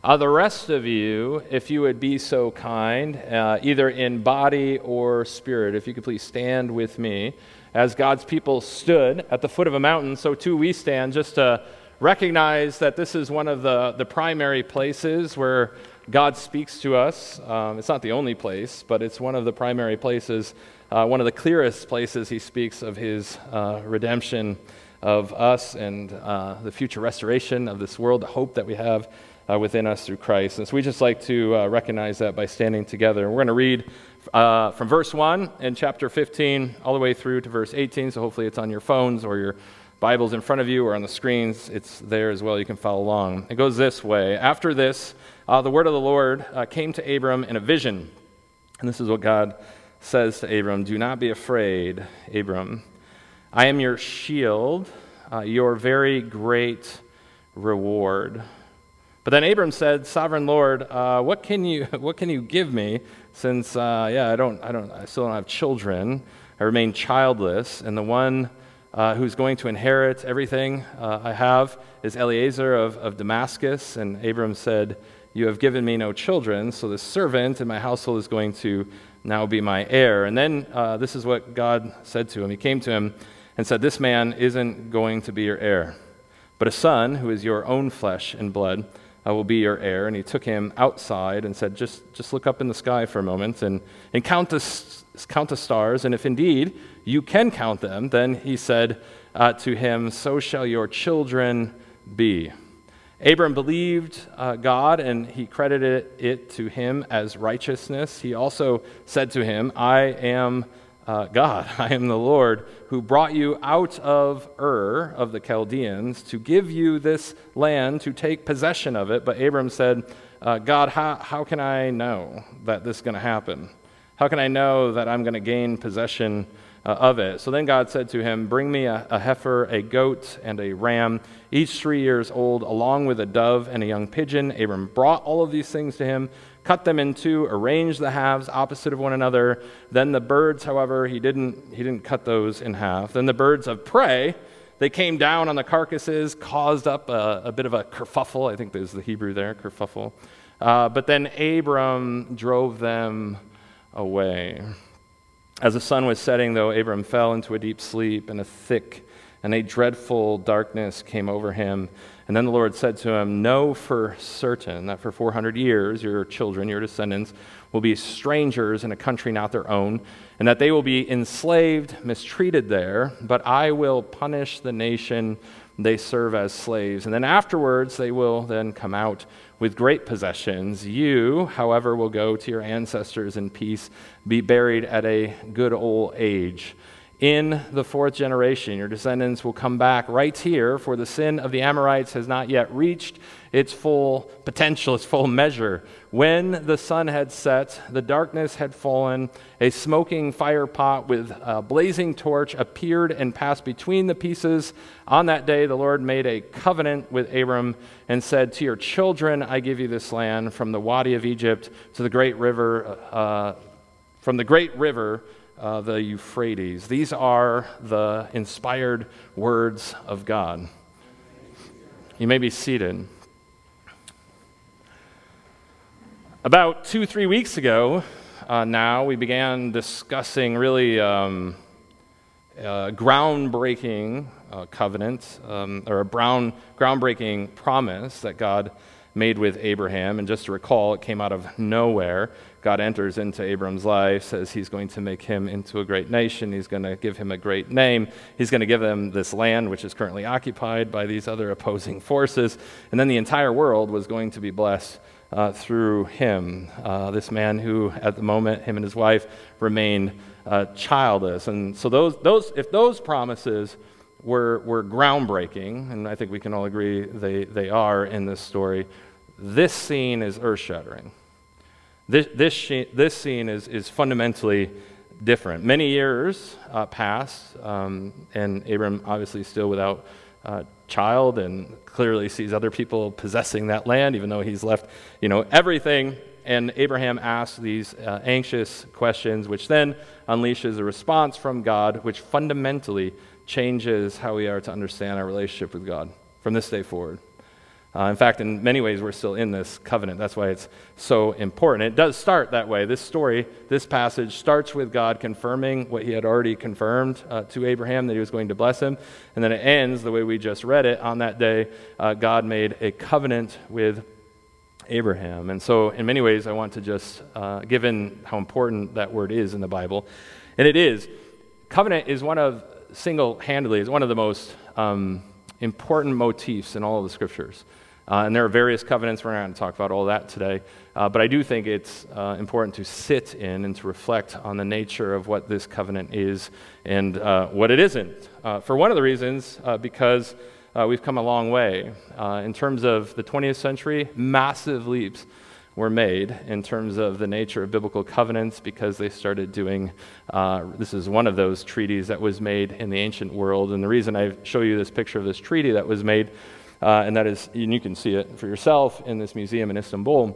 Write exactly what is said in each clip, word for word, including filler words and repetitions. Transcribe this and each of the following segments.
Uh, the rest of you, if you would be so kind, uh, either in body or spirit, if you could please stand with me. As God's people stood at the foot of a mountain, so too we stand, just to recognize that this is one of the, the primary places where God speaks to us. Um, it's not the only place, but it's one of the primary places, uh, one of the clearest places he speaks of his uh, redemption of us and uh, the future restoration of this world, the hope that we have Uh, within us through Christ. And so we just like to uh, recognize that by standing together. And we're going to read uh, from verse one in chapter fifteen all the way through to verse eighteen, so hopefully it's on your phones or your Bibles in front of you or on the screens. It's there as well. You can follow along. It goes this way. After this, uh, the word of the Lord uh, came to Abram in a vision. And this is what God says to Abram. Do not be afraid, Abram. I am your shield, uh, your very great reward. But then Abram said, "Sovereign Lord, uh, what can you what can you give me? Since uh, yeah, I don't I don't I still don't have children. I remain childless, and the one uh, who's going to inherit everything uh, I have is Eliezer of, of Damascus." And Abram said, "You have given me no children, so the servant in my household is going to now be my heir." And then uh, this is what God said to him. He came to him and said, "This man isn't going to be your heir, but a son who is your own flesh and blood I will be your heir." And he took him outside and said, just, just look up in the sky for a moment and, and count, the, count the stars, and if indeed you can count them, then he said uh, to him, "So shall your children be." Abram believed uh, God, and he credited it to him as righteousness. He also said to him, "I am Uh, God, I am the Lord who brought you out of Ur of the Chaldeans to give you this land to take possession of it." But Abram said, uh, "God, how, how can I know that this is going to happen? How can I know that I'm going to gain possession uh, of it?" So then God said to him, "Bring me a, a heifer, a goat, and a ram, each three years old, along with a dove and a young pigeon." Abram brought all of these things to him, cut them in two, arranged the halves opposite of one another. Then the birds, however, he didn't he didn't cut those in half. Then the birds of prey, they came down on the carcasses, caused up a, a bit of a kerfuffle. I think there's the Hebrew there, kerfuffle. Uh, but then Abram drove them away. As the sun was setting, though, Abram fell into a deep sleep, and a thick and a dreadful darkness came over him. And then the Lord said to him, "Know for certain that for four hundred years your children, your descendants, will be strangers in a country not their own, and that they will be enslaved, mistreated there, but I will punish the nation they serve as slaves. And then afterwards they will then come out with great possessions. You, however, will go to your ancestors in peace, be buried at a good old age. In the fourth generation, your descendants will come back right here, for the sin of the Amorites has not yet reached its full potential, its full measure. When the sun had set, the darkness had fallen, a smoking fire pot with a blazing torch appeared and passed between the pieces. On that day, the Lord made a covenant with Abram and said, to your children I give you this land, from the Wadi of Egypt to the great river, uh, from the great river, Uh, the Euphrates. These are the inspired words of God. You may be seated. About two, three weeks ago uh, now, we began discussing really um, a groundbreaking uh, covenant, um, or a brown, groundbreaking promise that God made with Abraham. And just to recall, it came out of nowhere. God enters into Abram's life, says he's going to make him into a great nation. He's going to give him a great name. He's going to give him this land, which is currently occupied by these other opposing forces. And then the entire world was going to be blessed uh, through him, uh, this man who, at the moment, him and his wife remained uh, childless. And so those, those, if those promises were, were groundbreaking, and I think we can all agree they, they are in this story, this scene is earth-shattering. This this, this scene is, is fundamentally different. Many years uh, pass, um, and Abram obviously still without uh, child, and clearly sees other people possessing that land, even though he's left, you know, everything. And Abraham asks these uh, anxious questions, which then unleashes a response from God, which fundamentally changes how we are to understand our relationship with God from this day forward. Uh, in fact, in many ways, we're still in this covenant. That's why it's so important. It does start that way. This story, this passage starts with God confirming what he had already confirmed uh, to Abraham, that he was going to bless him. And then it ends the way we just read it. On that day, uh, God made a covenant with Abraham. And so in many ways, I want to just, uh, given how important that word is in the Bible, and it is, covenant is one of, single-handedly, is one of the most um, important motifs in all of the scriptures. Uh, and there are various covenants. We're not going to talk about all that today. Uh, but I do think it's uh, important to sit in and to reflect on the nature of what this covenant is and uh, what it isn't. Uh, for one of the reasons, uh, because uh, we've come a long way. Uh, in terms of the twentieth century, massive leaps were made in terms of the nature of biblical covenants because they started doing, uh, this is one of those treaties that was made in the ancient world. And the reason I show you this picture of this treaty that was made, uh, and that is, and you can see it for yourself in this museum in Istanbul,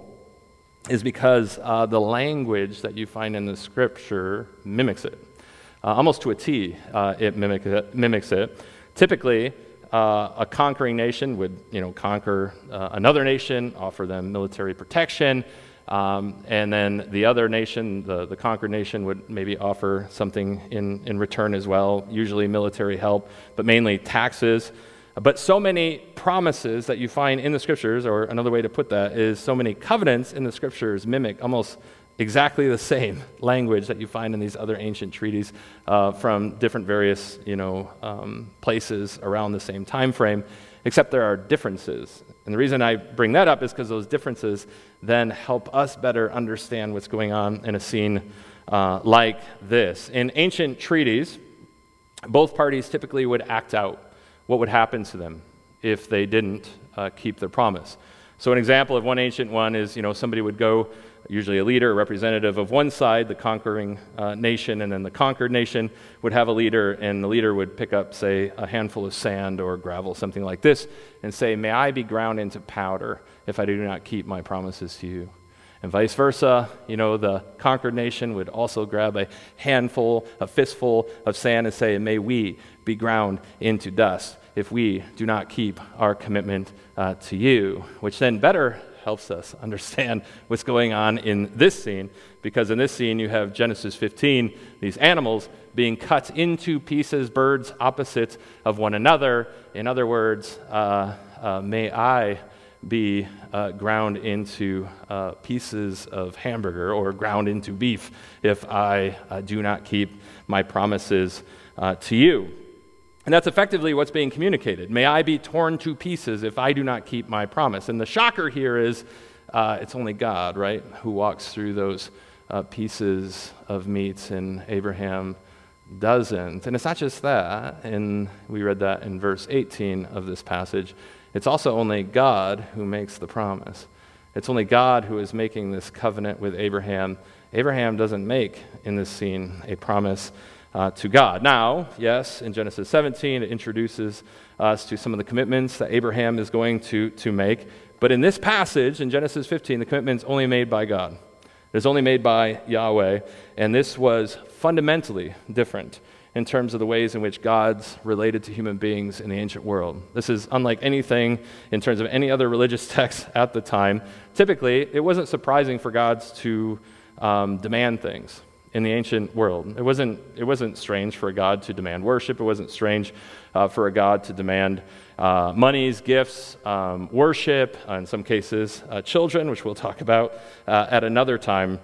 is because uh, the language that you find in the scripture mimics it. Uh, almost to a T, uh, it, mimic it mimics it. Typically, Uh, a conquering nation would, you know, conquer uh, another nation, offer them military protection, um, and then the other nation, the, the conquered nation, would maybe offer something in, in return as well, usually military help, but mainly taxes. But so many promises that you find in the scriptures, or another way to put that is so many covenants in the scriptures mimic almost exactly the same language that you find in these other ancient treaties uh, from different various, you know, um, places around the same time frame, except there are differences. And the reason I bring that up is because those differences then help us better understand what's going on in a scene uh, like this. In ancient treaties, both parties typically would act out what would happen to them if they didn't uh, keep their promise. So an example of one ancient one is, you know, somebody would go, usually a leader, a representative of one side, the conquering uh, nation, and then the conquered nation would have a leader, and the leader would pick up, say, a handful of sand or gravel, something like this, and say, "May I be ground into powder if I do not keep my promises to you." And vice versa, you know, the conquered nation would also grab a handful, a fistful of sand and say, "May we be ground into dust if we do not keep our commitment uh, to you," which then better helps us understand what's going on in this scene, because in this scene you have Genesis fifteen, these animals being cut into pieces, birds opposite of one another. In other words, uh, uh, may I be uh, ground into uh, pieces of hamburger or ground into beef if I uh, do not keep my promises uh, to you. And that's effectively what's being communicated. May I be torn to pieces if I do not keep my promise. And the shocker here is uh, it's only God, right, who walks through those uh, pieces of meat, and Abraham doesn't. And it's not just that, and we read that in verse eighteen of this passage. It's also only God who makes the promise. It's only God who is making this covenant with Abraham. Abraham doesn't make, in this scene, a promise Uh, to God. Now, yes, in Genesis seventeen, it introduces us to some of the commitments that Abraham is going to, to make. But in this passage, in Genesis fifteen, the commitment's only made by God. It's only made by Yahweh. And this was fundamentally different in terms of the ways in which God's related to human beings in the ancient world. This is unlike anything in terms of any other religious text at the time. Typically, it wasn't surprising for God to um, demand things in the ancient world. It wasn't, it wasn't strange for a God to demand worship. It wasn't strange uh, for a God to demand uh, monies, gifts, um, worship, uh, in some cases, uh, children, which we'll talk about uh, at another time.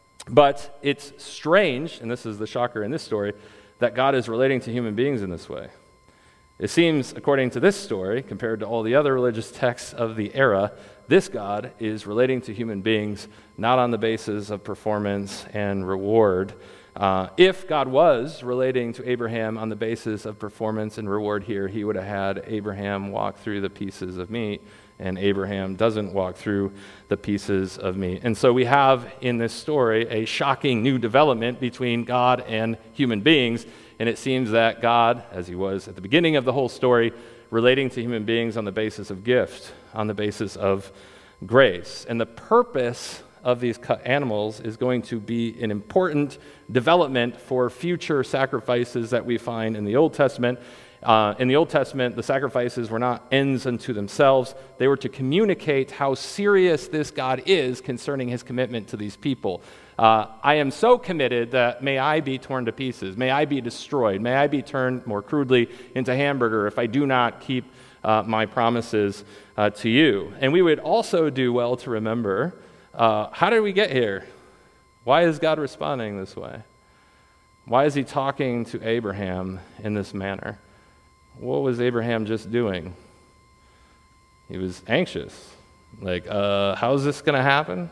But it's strange, and this is the shocker in this story, that God is relating to human beings in this way. It seems, according to this story, compared to all the other religious texts of the era, this God is relating to human beings not on the basis of performance and reward. Uh, if God was relating to Abraham on the basis of performance and reward here, he would have had Abraham walk through the pieces of meat, and Abraham doesn't walk through the pieces of meat. And so we have in this story a shocking new development between God and human beings, and it seems that God, as he was at the beginning of the whole story, relating to human beings on the basis of gift, on the basis of grace. And the purpose of these cut animals is going to be an important development for future sacrifices that we find in the Old Testament, Uh, in the Old Testament, the sacrifices were not ends unto themselves. They were to communicate how serious this God is concerning his commitment to these people. Uh, I am so committed that may I be torn to pieces, may I be destroyed, may I be turned more crudely into hamburger if I do not keep uh, my promises uh, to you. And we would also do well to remember, uh, how did we get here? Why is God responding this way? Why is he talking to Abraham in this manner? What was Abraham just doing? He was anxious. Like, uh, how's this going to happen?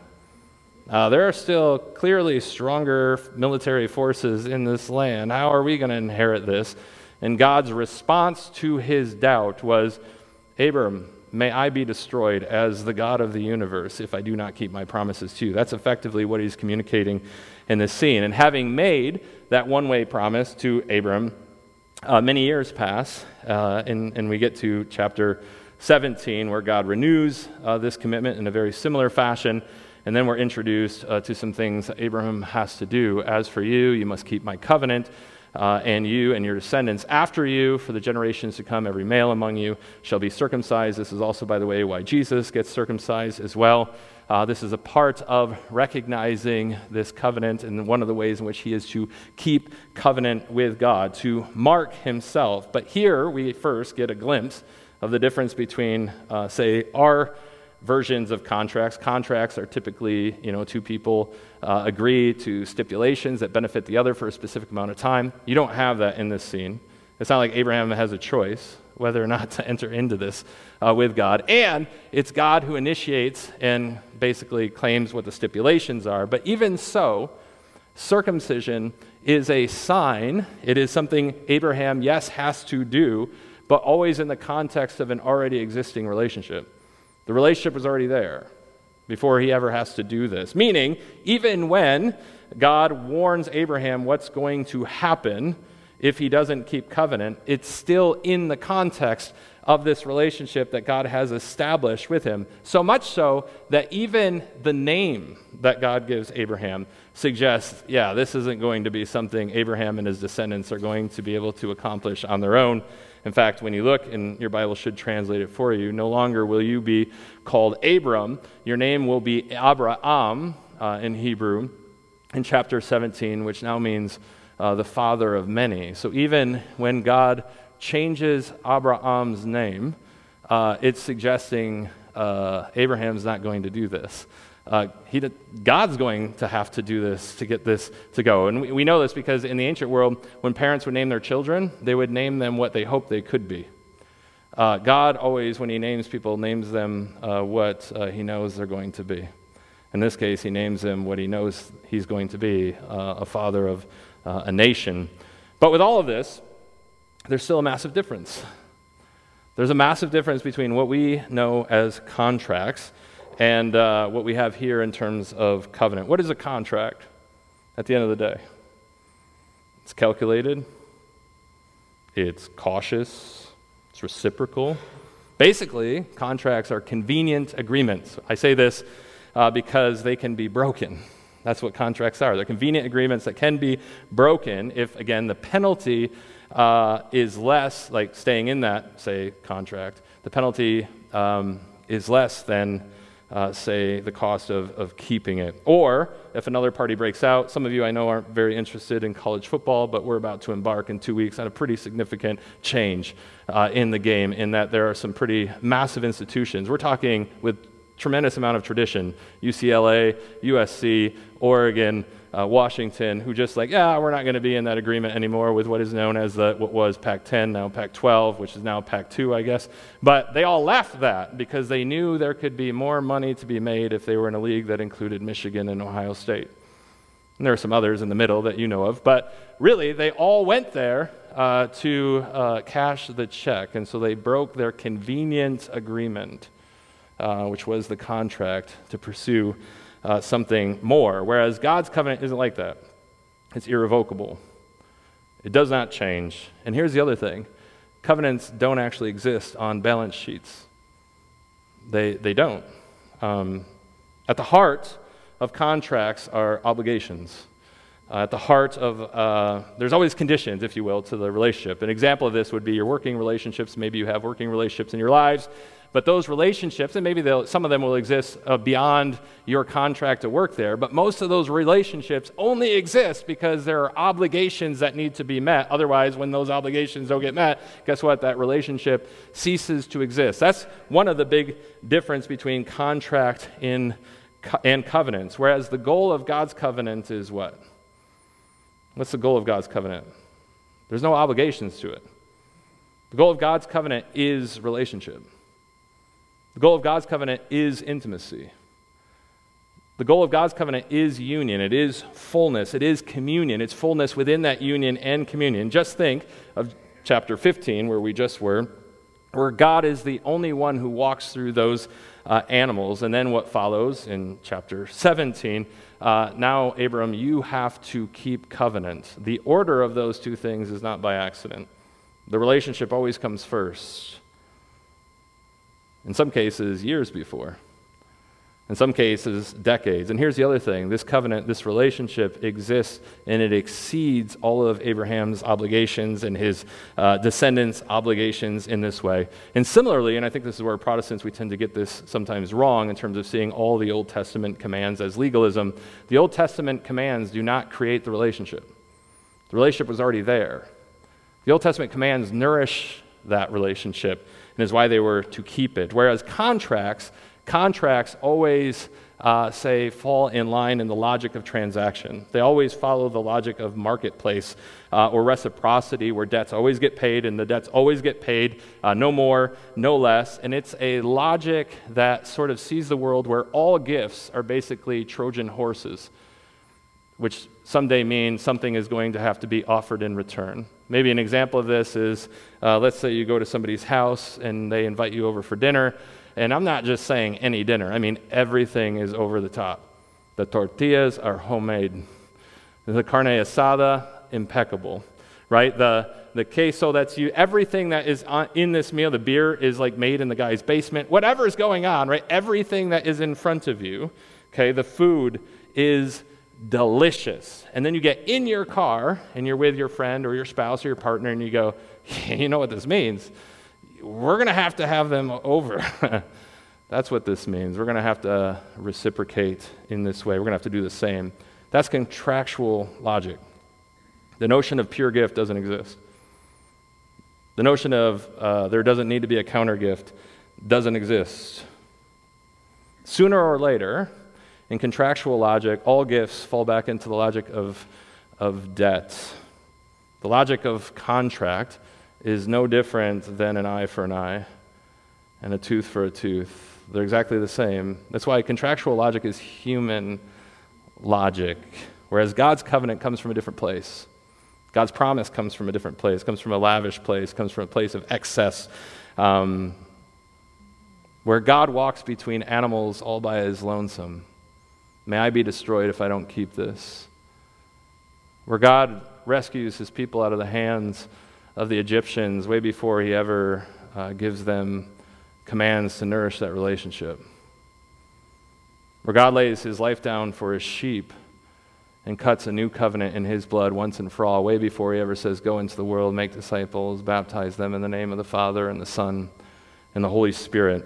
Uh, there are still clearly stronger military forces in this land. How are we going to inherit this? And God's response to his doubt was, Abram, may I be destroyed as the God of the universe if I do not keep my promises to you. That's effectively what he's communicating in this scene. And having made that one-way promise to Abram, uh, many years pass, uh, and, and we get to chapter seventeen, where God renews uh, this commitment in a very similar fashion. And then we're introduced uh, to some things that Abraham has to do. As for you, you must keep my covenant, uh, and you and your descendants after you, for the generations to come, every male among you shall be circumcised. This is also, by the way, why Jesus gets circumcised as well. Uh, this is a part of recognizing this covenant, and one of the ways in which he is to keep covenant with God, to mark himself. But here we first get a glimpse of the difference between, uh, say, our versions of contracts. Contracts are typically, you know, two people uh, agree to stipulations that benefit the other for a specific amount of time. You don't have that in this scene. It's not like Abraham has a choice whether or not to enter into this uh, with God. And it's God who initiates and basically claims what the stipulations are. But even so, circumcision is a sign. It is something Abraham, yes, has to do, but always in the context of an already existing relationship. The relationship was already there before he ever has to do this. Meaning, even when God warns Abraham what's going to happen if he doesn't keep covenant, it's still in the context of this relationship that God has established with him. So much so that even the name that God gives Abraham suggests, yeah, this isn't going to be something Abraham and his descendants are going to be able to accomplish on their own. In fact, when you look, and your Bible should translate it for you, no longer will you be called Abram. Your name will be Abraham uh, in Hebrew in chapter seventeen, which now means uh, the father of many. So even when God changes Abraham's name, uh, it's suggesting uh, Abraham's not going to do this. Uh, he, God's going to have to do this to get this to go. And we, we know this because in the ancient world, when parents would name their children, they would name them what they hoped they could be. Uh, God always, when he names people, names them uh, what uh, he knows they're going to be. In this case, he names them what he knows he's going to be, uh, a father of uh, a nation. But with all of this, there's still a massive difference. There's a massive difference between what we know as contracts and uh, what we have here in terms of covenant. What is a contract at the end of the day? It's calculated, it's cautious, it's reciprocal. Basically, contracts are convenient agreements. I say this uh, because they can be broken. That's what contracts are. They're convenient agreements that can be broken if, again, the penalty uh, is less, like staying in that, say, contract. The penalty um, is less than Uh, say, the cost of, of keeping it. Or, if another party breaks out, some of you I know aren't very interested in college football, but we're about to embark in two weeks on a pretty significant change uh, in the game, in that there are some pretty massive institutions. We're talking with tremendous amount of tradition, U C L A, U S C, Oregon, uh, Washington, who just like, yeah, we're not going to be in that agreement anymore with what is known as the, what was Pac ten, now Pac twelve, which is now Pac two, I guess. But they all left that because they knew there could be more money to be made if they were in a league that included Michigan and Ohio State. And there are some others in the middle that you know of. But really, they all went there uh, to uh, cash the check. And so they broke their convenient agreement, uh, which was the contract to pursue Uh, something more, whereas God's covenant isn't like that. It's irrevocable. It does not change. And here's the other thing. Covenants don't actually exist on balance sheets. They, they don't. Um, at the heart of contracts are obligations. Uh, at the heart of, uh, there's always conditions, if you will, to the relationship. An example of this would be your working relationships. Maybe you have working relationships in your lives, but those relationships, and maybe some of them will exist uh, beyond your contract to work there, but most of those relationships only exist because there are obligations that need to be met. Otherwise, when those obligations don't get met, guess what? That relationship ceases to exist. That's one of the big difference between contract in, and covenants, whereas the goal of God's covenant is what? What's the goal of God's covenant? There's no obligations to it. The goal of God's covenant is relationship. The goal of God's covenant is intimacy. The goal of God's covenant is union. It is fullness. It is communion. It's fullness within that union and communion. Just think of chapter fifteen, where we just were, where God is the only one who walks through those uh, animals. And then what follows in chapter seventeen, uh, now, Abram, you have to keep covenant. The order of those two things is not by accident. The relationship always comes first. In some cases, years before. In some cases, decades. And here's the other thing. This covenant, this relationship exists, and it exceeds all of Abraham's obligations and his uh, descendants' obligations in this way. And similarly, and I think this is where Protestants, we tend to get this sometimes wrong in terms of seeing all the Old Testament commands as legalism. The Old Testament commands do not create the relationship. The relationship was already there. The Old Testament commands nourish that relationship, and is why they were to keep it. Whereas contracts, contracts always uh, say fall in line in the logic of transaction. They always follow the logic of marketplace uh, or reciprocity, where debts always get paid and the debts always get paid, uh, no more, no less. And it's a logic that sort of sees the world where all gifts are basically Trojan horses, which someday means something is going to have to be offered in return. Maybe an example of this is, uh, let's say you go to somebody's house and they invite you over for dinner, and I'm not just saying any dinner. I mean, everything is over the top. The tortillas are homemade. The carne asada, impeccable, right? The the queso that's you, everything that is on, in this meal, the beer is like made in the guy's basement. Whatever is going on, right? Everything that is in front of you, okay, the food is delicious. And then you get in your car and you're with your friend or your spouse or your partner and you go, you know what this means? We're going to have to have them over. That's what this means. We're going to have to reciprocate in this way. We're going to have to do the same. That's contractual logic. The notion of pure gift doesn't exist. The notion of uh, there doesn't need to be a counter gift doesn't exist. Sooner or later, in contractual logic, all gifts fall back into the logic of, of debt. The logic of contract is no different than an eye for an eye and a tooth for a tooth. They're exactly the same. That's why contractual logic is human logic, whereas God's covenant comes from a different place. God's promise comes from a different place, comes from a lavish place, comes from a place of excess, um, where God walks between animals all by his lonesome. May I be destroyed if I don't keep this. Where God rescues his people out of the hands of the Egyptians way before he ever uh, gives them commands to nourish that relationship. Where God lays his life down for his sheep and cuts a new covenant in his blood once and for all, way before he ever says, go into the world, make disciples, baptize them in the name of the Father and the Son and the Holy Spirit.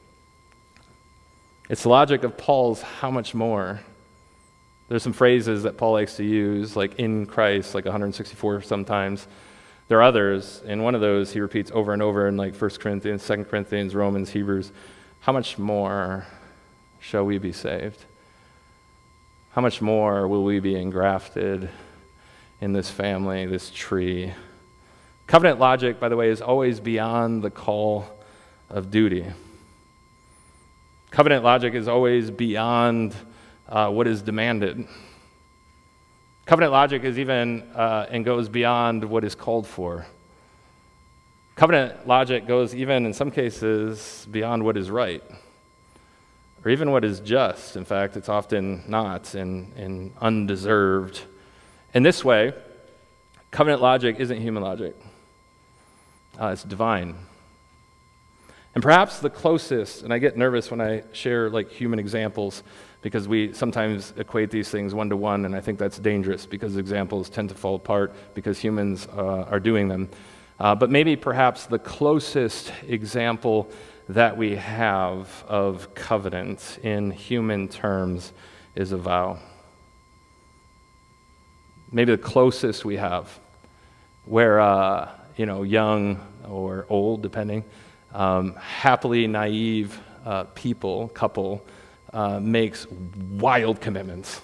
It's the logic of Paul's how much more. There's some phrases that Paul likes to use, like in Christ, like one hundred sixty-four sometimes. There are others, and one of those he repeats over and over in like First Corinthians, Second Corinthians, Romans, Hebrews. How much more shall we be saved? How much more will we be engrafted in this family, this tree? Covenant logic, by the way, is always beyond the call of duty. Covenant logic is always beyond uh, what is demanded. Covenant logic is even uh, and goes beyond what is called for. Covenant logic goes even, in some cases, beyond what is right, or even what is just. In fact, it's often not and, and undeserved. In this way, covenant logic isn't human logic. Uh, it's divine. And perhaps the closest, and I get nervous when I share like human examples because we sometimes equate these things one to one, and I think that's dangerous because examples tend to fall apart because humans uh, are doing them. Uh, but maybe perhaps the closest example that we have of covenant in human terms is a vow. Maybe the closest we have, where uh, you know, young or old, depending, um, happily naive uh, people, couple, uh, makes wild commitments.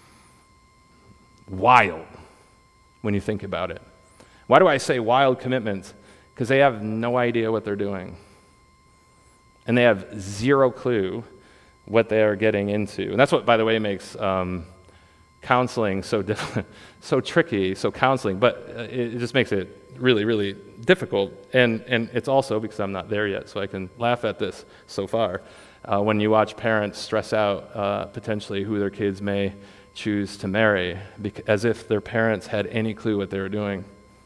Wild, when you think about it. Why do I say wild commitments? Because they have no idea what they're doing. And they have zero clue what they are getting into. And that's what, by the way, makes um, counseling so diff- so tricky, so counseling, but it, it just makes it really, really difficult. And, and it's also, because I'm not there yet, so I can laugh at this so far, uh, when you watch parents stress out uh, potentially who their kids may choose to marry, bec- as if their parents had any clue what they were doing.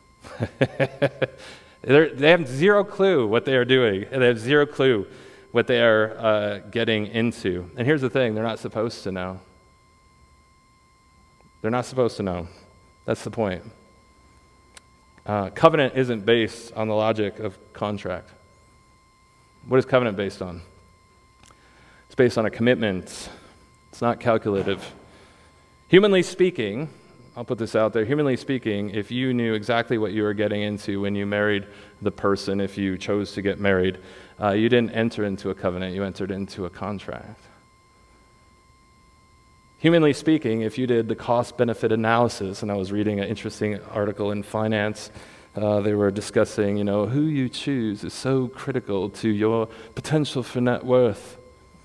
They have zero clue what they are doing, and they have zero clue what they are uh, getting into. And here's the thing, they're not supposed to know. They're not supposed to know. That's the point. Uh, covenant isn't based on the logic of contract. What is covenant based on? It's based on a commitment. It's not calculative. Humanly speaking, I'll put this out there, humanly speaking, if you knew exactly what you were getting into when you married the person, if you chose to get married, uh, you didn't enter into a covenant, you entered into a contract. Humanly speaking, if you did the cost-benefit analysis, and I was reading an interesting article in Finance, uh, they were discussing, you know, who you choose is so critical to your potential for net worth.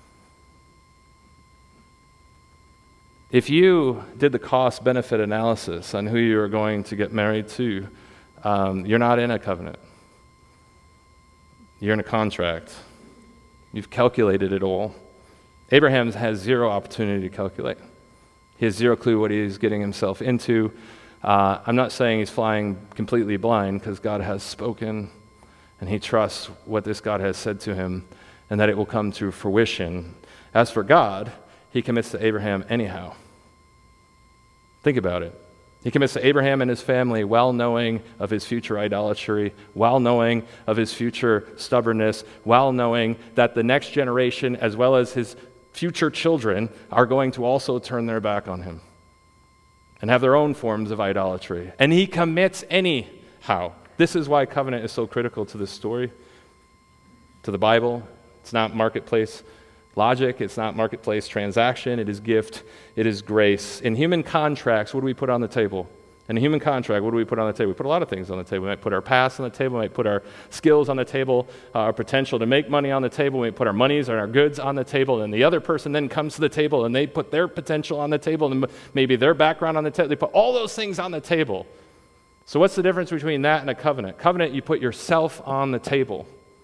If you did the cost-benefit analysis on who you are going to get married to, um, you're not in a covenant. You're in a contract. You've calculated it all. Abraham has zero opportunity to calculate. He has zero clue what he's getting himself into. Uh, I'm not saying he's flying completely blind, because God has spoken, and he trusts what this God has said to him, and that it will come to fruition. As for God, he commits to Abraham anyhow. Think about it. He commits to Abraham and his family while knowing of his future idolatry, while knowing of his future stubbornness, while knowing that the next generation, as well as his future children, are going to also turn their back on him and have their own forms of idolatry. And he commits anyhow. This is why covenant is so critical to this story, to the Bible. It's not marketplace logic, it's not marketplace transaction, it is gift, it is grace. In human contracts, what do we put on the table? In a human contract, what do we put on the table? We put a lot of things on the table. We might put our past on the table, we might put our skills on the table, uh, our potential to make money on the table, we might put our monies and our goods on the table, and the other person then comes to the table and they put their potential on the table and maybe their background on the table. They put all those things on the table. So what's the difference between that and a covenant? Covenant, you put yourself on the table.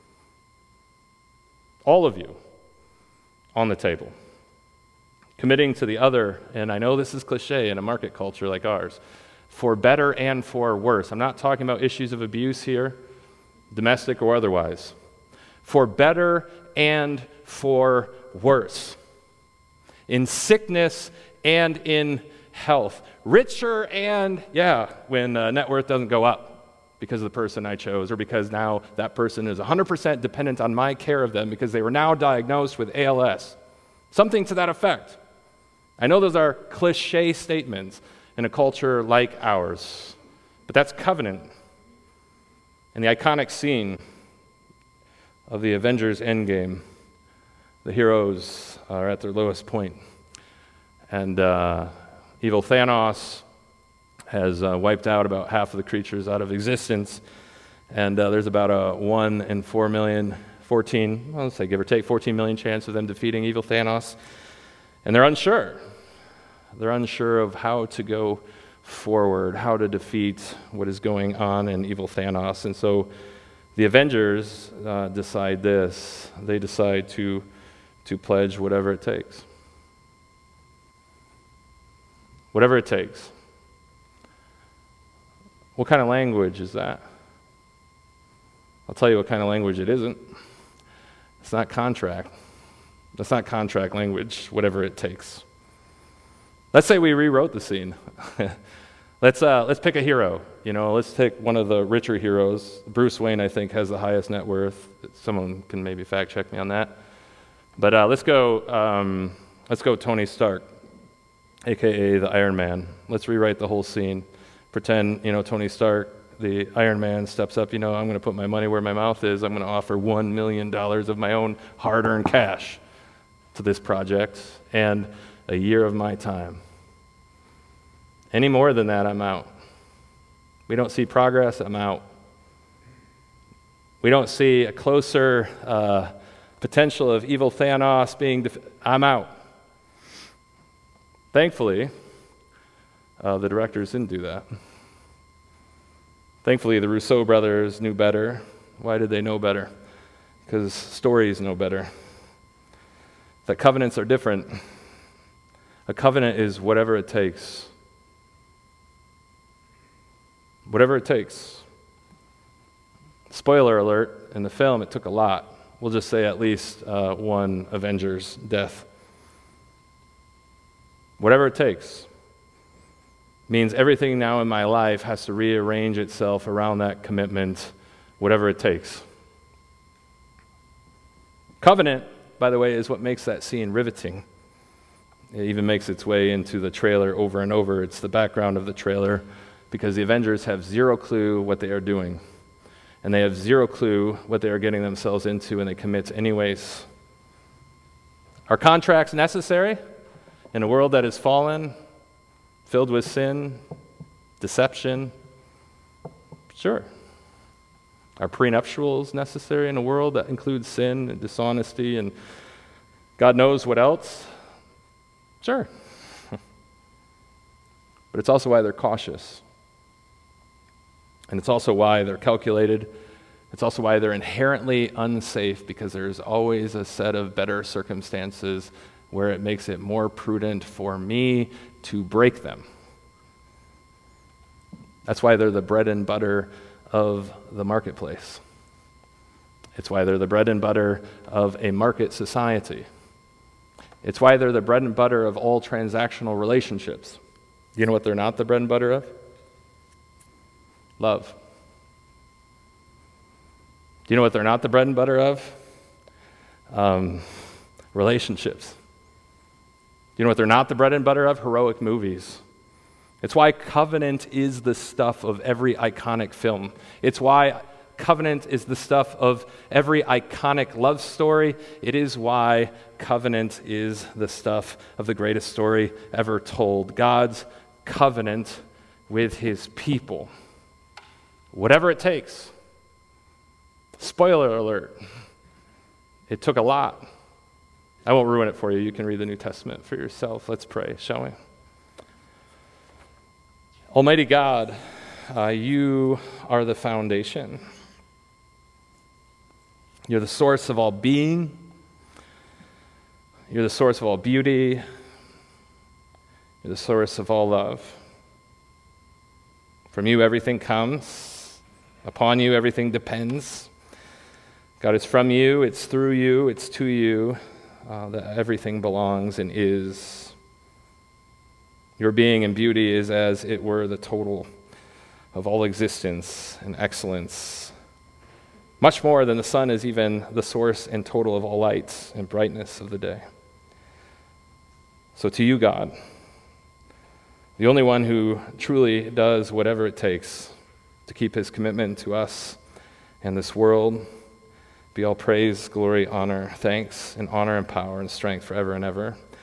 All of you on the table. Committing to the other, and I know this is cliche in a market culture like ours, for better and for worse. I'm not talking about issues of abuse here, domestic or otherwise. For better and for worse. In sickness and in health. Richer and, yeah, when uh, net worth doesn't go up because of the person I chose, or because now that person is one hundred percent dependent on my care of them because they were now diagnosed with A L S. Something to that effect. I know those are cliche statements in a culture like ours, but that's covenant. And the iconic scene of the Avengers Endgame, the heroes are at their lowest point, and uh, evil Thanos has uh, wiped out about half of the creatures out of existence, and uh, there's about a one in four million, fourteen, well, let's say give or take, fourteen million chance of them defeating evil Thanos, and they're unsure. They're unsure of how to go forward, how to defeat what is going on in evil Thanos, and so the Avengers uh, decide this. They decide to to pledge whatever it takes. Whatever it takes. What kind of language is that? I'll tell you what kind of language it isn't. It's not contract. That's not contract language, whatever it takes. Let's say we rewrote the scene. let's uh, let's pick a hero. You know, let's pick one of the richer heroes. Bruce Wayne, I think, has the highest net worth. Someone can maybe fact check me on that. But uh, let's go. Um, let's go Tony Stark, aka the Iron Man. Let's rewrite the whole scene. Pretend, you know, Tony Stark, the Iron Man, steps up. You know, I'm going to put my money where my mouth is. I'm going to offer one million dollars of my own hard-earned cash to this project and a year of my time. Any more than that, I'm out. We don't see progress, I'm out. We don't see a closer uh, potential of evil Thanos being, def- I'm out. Thankfully, uh, the directors didn't do that. Thankfully, the Rousseau brothers knew better. Why did they know better? Because stories know better. That covenants are different. A covenant is whatever it takes. Whatever it takes. Spoiler alert, in the film it took a lot. We'll just say at least uh, one Avengers death. Whatever it takes means everything now in my life has to rearrange itself around that commitment, whatever it takes. Covenant, by the way, is what makes that scene riveting. It even makes its way into the trailer over and over. It's the background of the trailer because the Avengers have zero clue what they are doing. And they have zero clue what they are getting themselves into, and they commit anyways. Are contracts necessary in a world that is fallen, filled with sin, deception? Sure. Are prenuptials necessary in a world that includes sin and dishonesty and God knows what else? Sure. But it's also why they're cautious. And it's also why they're calculated. It's also why they're inherently unsafe, because there's always a set of better circumstances where it makes it more prudent for me to break them. That's why they're the bread and butter of the marketplace. It's why they're the bread and butter of a market society. It's why they're the bread and butter of all transactional relationships. You know what they're not the bread and butter of? Love. Do you know what they're not the bread and butter of? Um, relationships. Do you know what they're not the bread and butter of? Heroic movies. It's why Covenant is the stuff of every iconic film. It's why Covenant is the stuff of every iconic love story. It is why Covenant is the stuff of the greatest story ever told. God's covenant with his people. Whatever it takes. Spoiler alert. It took a lot. I won't ruin it for you. You can read the New Testament for yourself. Let's pray, shall we? Almighty God, uh, you are the foundation. You're the source of all being. You're the source of all beauty. You're the source of all love. From you, everything comes. Upon you, everything depends. God, it's from you, it's through you, it's to you uh, that everything belongs and is. Your being and beauty is as it were the total of all existence and excellence. Much more than the sun is even the source and total of all lights and brightness of the day. So to you, God, the only one who truly does whatever it takes to keep his commitment to us and this world, be all praise, glory, honor, thanks, and honor and power and strength forever and ever.